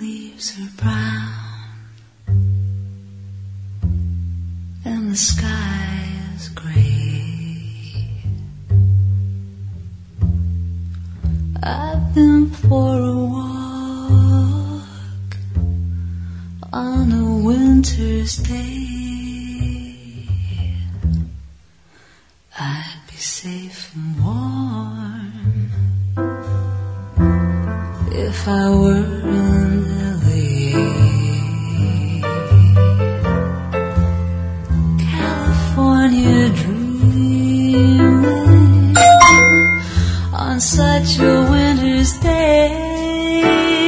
leaves are brown and the sky is gray. I've been for a walk on a winter's day. I'd be safe and warm if I were in LA. California dreaming on such a winter's day.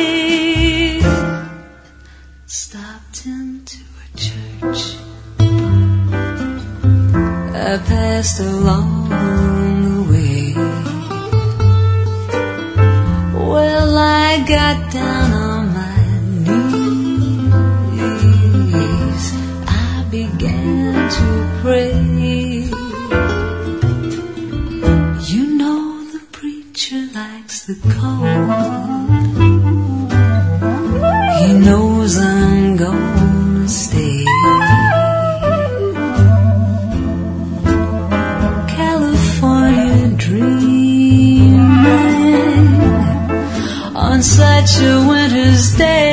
Stopped into a church I passed along the way. Well, I got down on my knees. I began to pray. You know the preacher likes the cold. He knows I'm gonna stay. California dreaming on such a winter's day.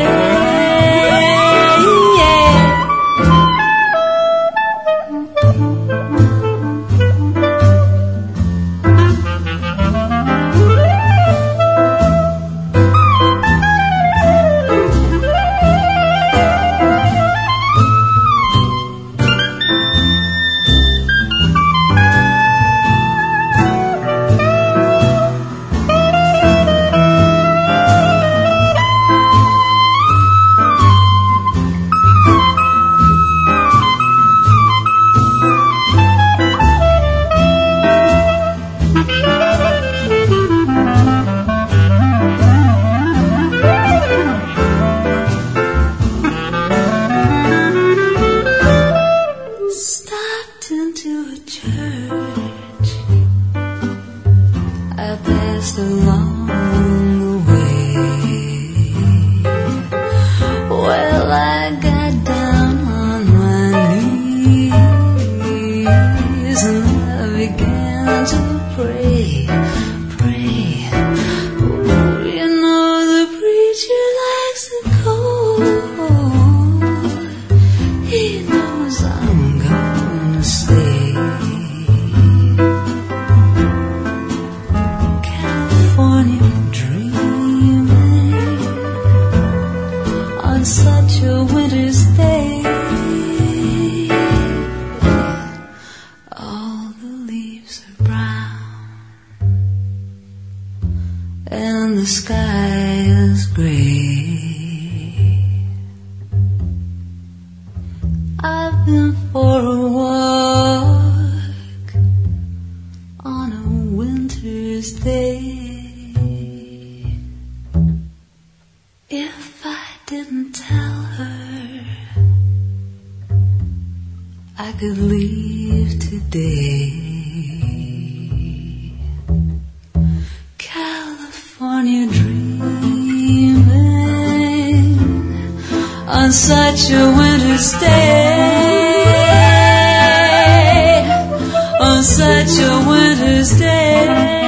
Such a winter's day, on such a winter's day.